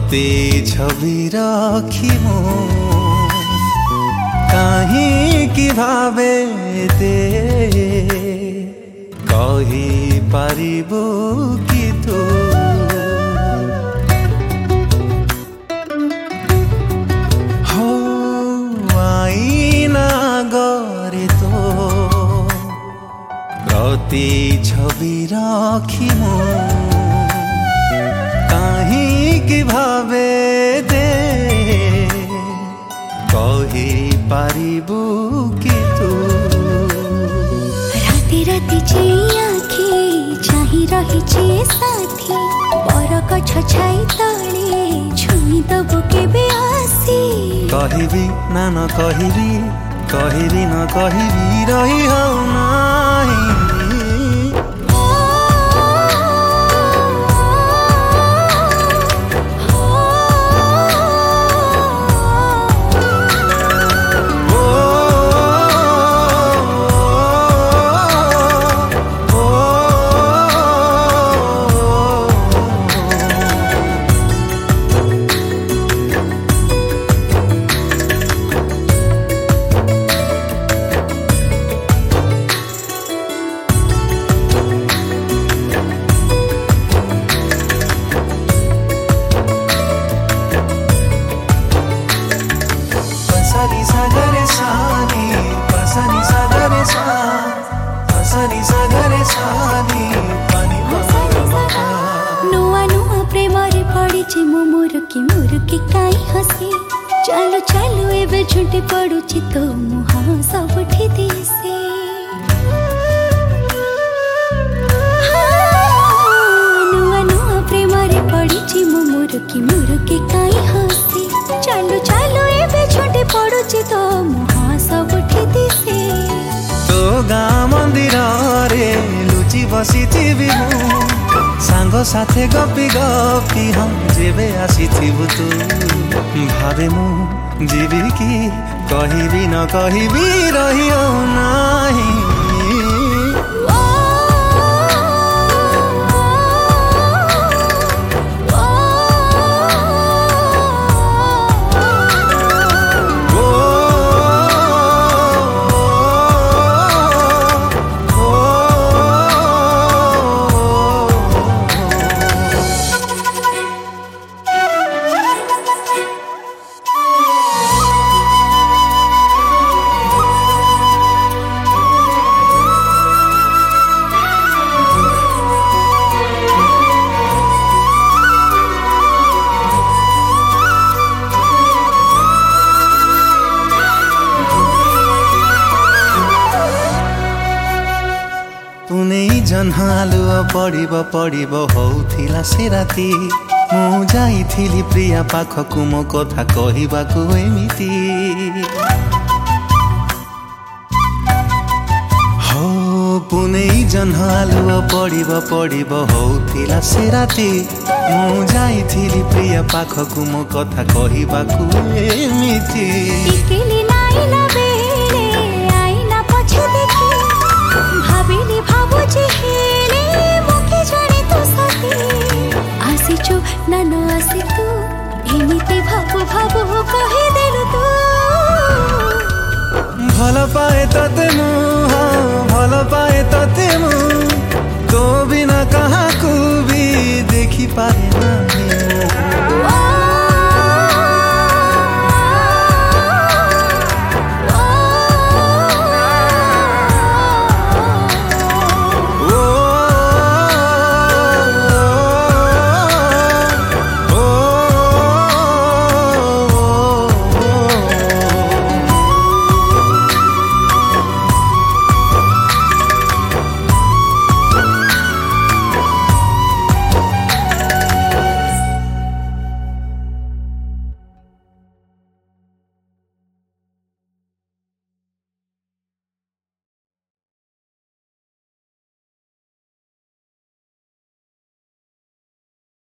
तोते छवि रखी मो काहींकि भावे दे कही पारिबो कि तू हो आईना गरे तो तोते छवि रखी मो काहींकि भावे दे कही पारिबो कि तू राति राति जे आँखी चाही रहिछे साथी बर गछ छाई तले छुई दबो केबे आसी कहबी ना न कहबी कहबी न कहबी रही हो नाही नुआ नुआ प्रेमरे पड़िछि मो मुरुकी काई हसी चालू चालू एबे झुंटी पड़ुछि तो मुहा सबठी दिसे नुआ नुआ प्रेमरे पड़िछि मो मुरुकी काई हसी चालू चालू एबे झुंटी पड़ुछि तो मुहा सबठी दिसे तो गाँ मंदिर रे लुचि बसिथिबी मु सांग साथे गपी गपी हम जेबे आसीथिबु तू भावे मु जीवी की कहबी न कहबी रहियो नाही जन्हालु पड़िब पड़िब होउथिला से राती मु जाइथिली प्रिया पाखकु मो कथा कहिबाकु एमिति हो पुनै जन्हालु पड़िब पड़िब होउथिला से राती मु जाइथिली प्रिया पाखकु मो कथा कहिबाकु एमिति टिकेली नाइला बेले आइना पछे देखि भाबिली भाबुछि हेले मुके जाने तो सती आसिछु ना न आसी तू एमिति भाबु भाबु कहि देलु तू भल पाए तते मु भल पाए तते मु तो बिना कहाकू भी देखि पारे नाही